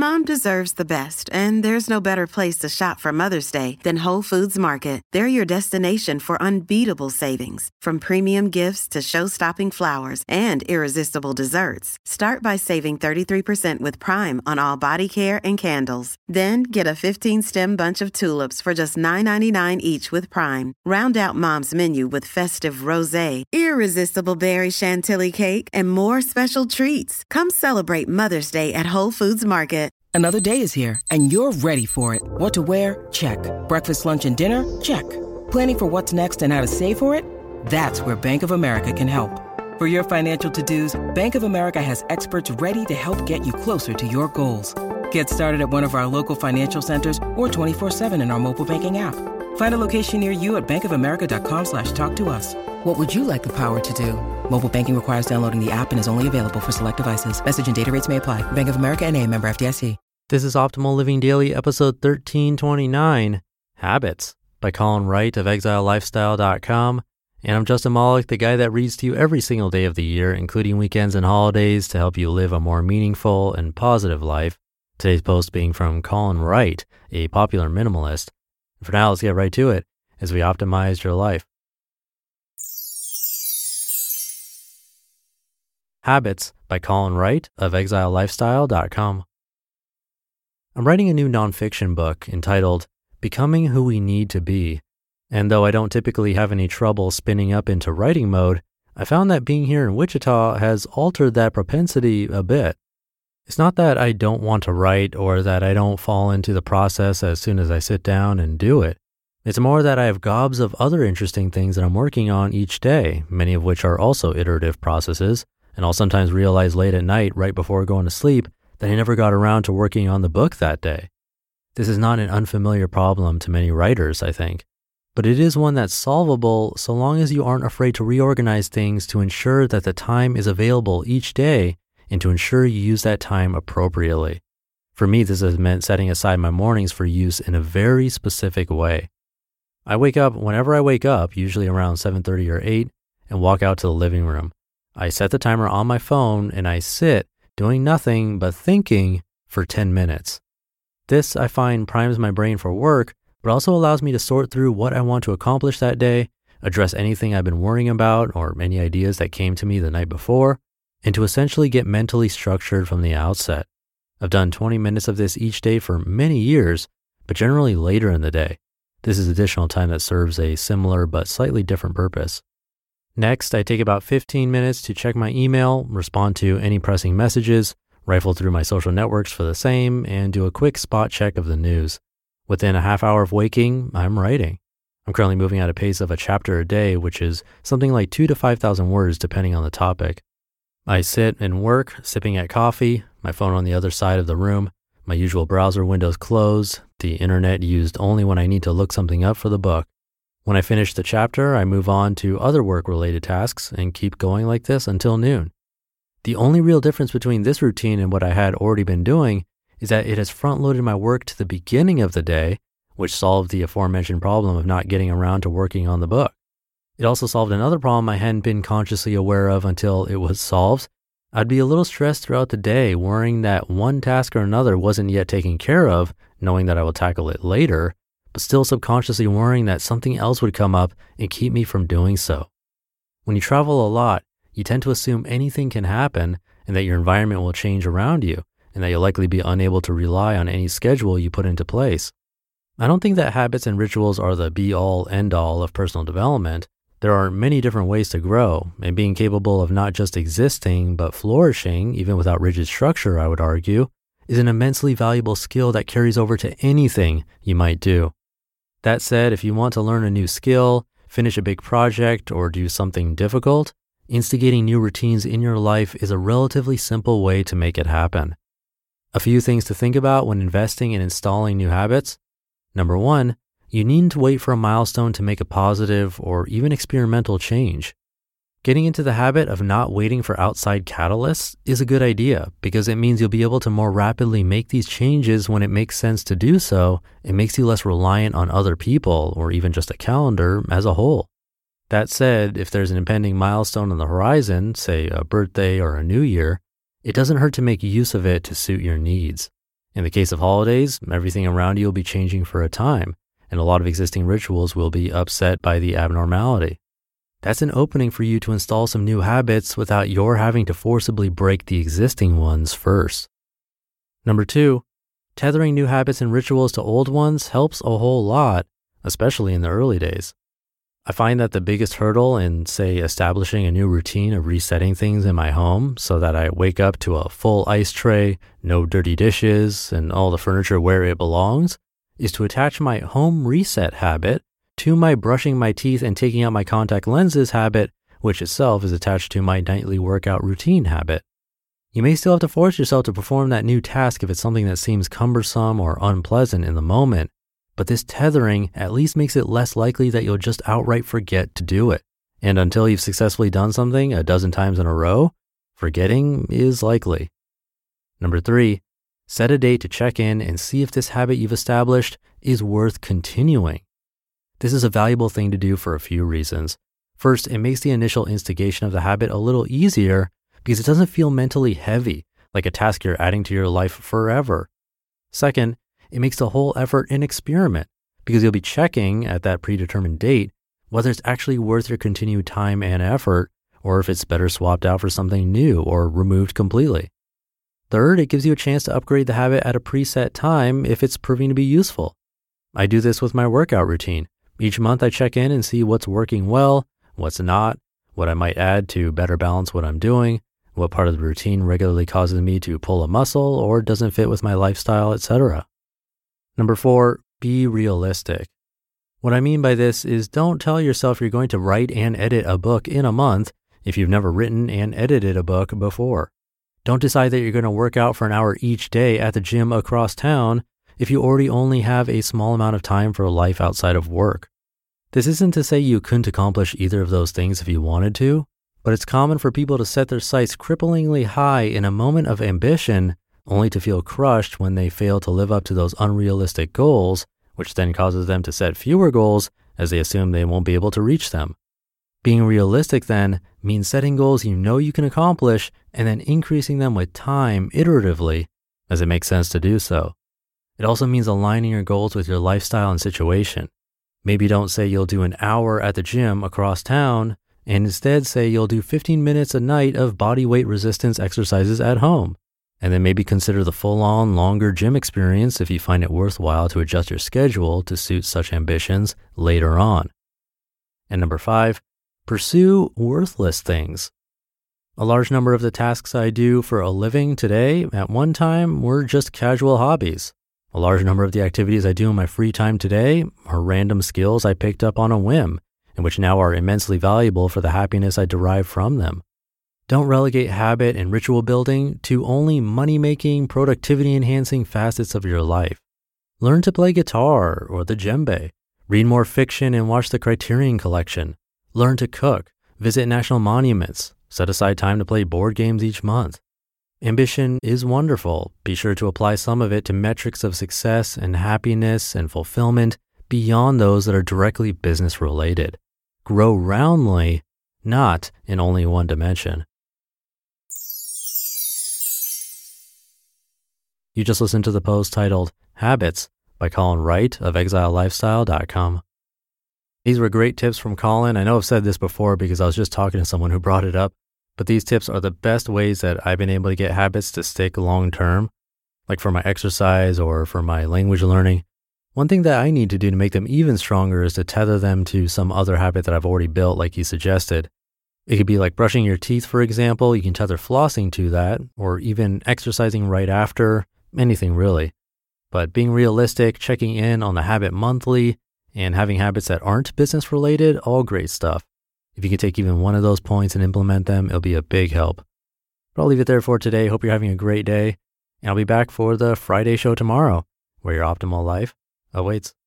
Mom deserves the best, and there's no better place to shop for Mother's Day than Whole Foods Market. They're your destination for unbeatable savings, from premium gifts to show-stopping flowers and irresistible desserts. Start by saving 33% with Prime on all body care and candles. Then get a 15-stem bunch of tulips for just $9.99 each with Prime. Round out Mom's menu with festive rosé, irresistible berry chantilly cake, and more special treats. Come celebrate Mother's Day at Whole Foods Market. Another day is here, and you're ready for it. What to wear? Check. Breakfast, lunch, and dinner? Check. Planning for what's next and how to save for it? That's where Bank of America can help. For your financial to-dos, Bank of America has experts ready to help get you closer to your goals. Get started at one of our local financial centers or 24/7 in our mobile banking app. Find a location near you at bankofamerica.com/talktous. What would you like the power to do? Mobile banking requires downloading the app and is only available for select devices. Message and data rates may apply. Bank of America N.A., member FDIC. This is Optimal Living Daily, episode 1329, Habits, by Colin Wright of ExileLifestyle.com. And I'm Justin Malik, the guy that reads to you every single day of the year, including weekends and holidays, to help you live a more meaningful and positive life. Today's post being from Colin Wright, a popular minimalist. For now, let's get right to it as we optimize your life. Habits, by Colin Wright of ExileLifestyle.com. I'm writing a new nonfiction book entitled Becoming Who We Need to Be. And though I don't typically have any trouble spinning up into writing mode, I found that being here in Wichita has altered that propensity a bit. It's not that I don't want to write or that I don't fall into the process as soon as I sit down and do it. It's more that I have gobs of other interesting things that I'm working on each day, many of which are also iterative processes, and I'll sometimes realize late at night right before going to sleep that I never got around to working on the book that day. This is not an unfamiliar problem to many writers, I think, but it is one that's solvable so long as you aren't afraid to reorganize things to ensure that the time is available each day and to ensure you use that time appropriately. For me, this has meant setting aside my mornings for use in a very specific way. I wake up whenever I wake up, usually around 7:30 or 8, and walk out to the living room. I set the timer on my phone and I sit doing nothing but thinking for 10 minutes. This, I find, primes my brain for work, but also allows me to sort through what I want to accomplish that day, address anything I've been worrying about or any ideas that came to me the night before, and to essentially get mentally structured from the outset. I've done 20 minutes of this each day for many years, but generally later in the day. This is additional time that serves a similar but slightly different purpose. Next, I take about 15 minutes to check my email, respond to any pressing messages, rifle through my social networks for the same, and do a quick spot check of the news. Within a half hour of waking, I'm writing. I'm currently moving at a pace of a chapter a day, which is something like 2,000 to 5,000 words depending on the topic. I sit and work, sipping at coffee, my phone on the other side of the room, my usual browser windows closed, the internet used only when I need to look something up for the book. When I finish the chapter, I move on to other work-related tasks and keep going like this until noon. The only real difference between this routine and what I had already been doing is that it has front-loaded my work to the beginning of the day, which solved the aforementioned problem of not getting around to working on the book. It also solved another problem I hadn't been consciously aware of until it was solved. I'd be a little stressed throughout the day, worrying that one task or another wasn't yet taken care of, knowing that I will tackle it later, but still subconsciously worrying that something else would come up and keep me from doing so. When you travel a lot, you tend to assume anything can happen and that your environment will change around you and that you'll likely be unable to rely on any schedule you put into place. I don't think that habits and rituals are the be-all, end-all of personal development. There are many different ways to grow, and being capable of not just existing but flourishing, even without rigid structure, I would argue, is an immensely valuable skill that carries over to anything you might do. That said, if you want to learn a new skill, finish a big project, or do something difficult, instigating new routines in your life is a relatively simple way to make it happen. A few things to think about when investing in installing new habits. Number one, you needn't wait for a milestone to make a positive or even experimental change. Getting into the habit of not waiting for outside catalysts is a good idea because it means you'll be able to more rapidly make these changes when it makes sense to do so. It makes you less reliant on other people or even just a calendar as a whole. That said, if there's an impending milestone on the horizon, say a birthday or a new year, it doesn't hurt to make use of it to suit your needs. In the case of holidays, everything around you will be changing for a time, and a lot of existing rituals will be upset by the abnormality. That's an opening for you to install some new habits without your having to forcibly break the existing ones first. Number 2, tethering new habits and rituals to old ones helps a whole lot, especially in the early days. I find that the biggest hurdle in, say, establishing a new routine of resetting things in my home so that I wake up to a full ice tray, no dirty dishes, and all the furniture where it belongs, is to attach my home reset habit to my brushing my teeth and taking out my contact lenses habit, which itself is attached to my nightly workout routine habit. You may still have to force yourself to perform that new task if it's something that seems cumbersome or unpleasant in the moment, but this tethering at least makes it less likely that you'll just outright forget to do it. And until you've successfully done something a dozen times in a row, forgetting is likely. Number 3, set a date to check in and see if this habit you've established is worth continuing. This is a valuable thing to do for a few reasons. First, it makes the initial instigation of the habit a little easier because it doesn't feel mentally heavy, like a task you're adding to your life forever. Second, it makes the whole effort an experiment because you'll be checking at that predetermined date whether it's actually worth your continued time and effort or if it's better swapped out for something new or removed completely. Third, it gives you a chance to upgrade the habit at a preset time if it's proving to be useful. I do this with my workout routine. Each month I check in and see what's working well, what's not, what I might add to better balance what I'm doing, what part of the routine regularly causes me to pull a muscle or doesn't fit with my lifestyle, etc. Number 4, be realistic. What I mean by this is don't tell yourself you're going to write and edit a book in a month if you've never written and edited a book before. Don't decide that you're going to work out for an hour each day at the gym across town if you already only have a small amount of time for life outside of work. This isn't to say you couldn't accomplish either of those things if you wanted to, but it's common for people to set their sights cripplingly high in a moment of ambition only to feel crushed when they fail to live up to those unrealistic goals, which then causes them to set fewer goals as they assume they won't be able to reach them. Being realistic then means setting goals you know you can accomplish and then increasing them with time iteratively as it makes sense to do so. It also means aligning your goals with your lifestyle and situation. Maybe don't say you'll do an hour at the gym across town and instead say you'll do 15 minutes a night of body weight resistance exercises at home. And then maybe consider the full-on, longer gym experience if you find it worthwhile to adjust your schedule to suit such ambitions later on. And number 5, pursue worthless things. A large number of the tasks I do for a living today at one time were just casual hobbies. A large number of the activities I do in my free time today are random skills I picked up on a whim and which now are immensely valuable for the happiness I derive from them. Don't relegate habit and ritual building to only money-making, productivity-enhancing facets of your life. Learn to play guitar or the djembe. Read more fiction and watch the Criterion Collection. Learn to cook. Visit national monuments. Set aside time to play board games each month. Ambition is wonderful. Be sure to apply some of it to metrics of success and happiness and fulfillment beyond those that are directly business-related. Grow roundly, not in only one dimension. You just listened to the post titled Habits by Colin Wright of ExileLifestyle.com. These were great tips from Colin. I know I've said this before because I was just talking to someone who brought it up, but these tips are the best ways that I've been able to get habits to stick long term, like for my exercise or for my language learning. One thing that I need to do to make them even stronger is to tether them to some other habit that I've already built, like you suggested. It could be like brushing your teeth, for example. You can tether flossing to that, or even exercising right after. Anything really. But being realistic, checking in on the habit monthly, and having habits that aren't business related, all great stuff. If you can take even one of those points and implement them, it'll be a big help. But I'll leave it there for today. Hope you're having a great day. And I'll be back for the Friday show tomorrow, where your optimal life awaits.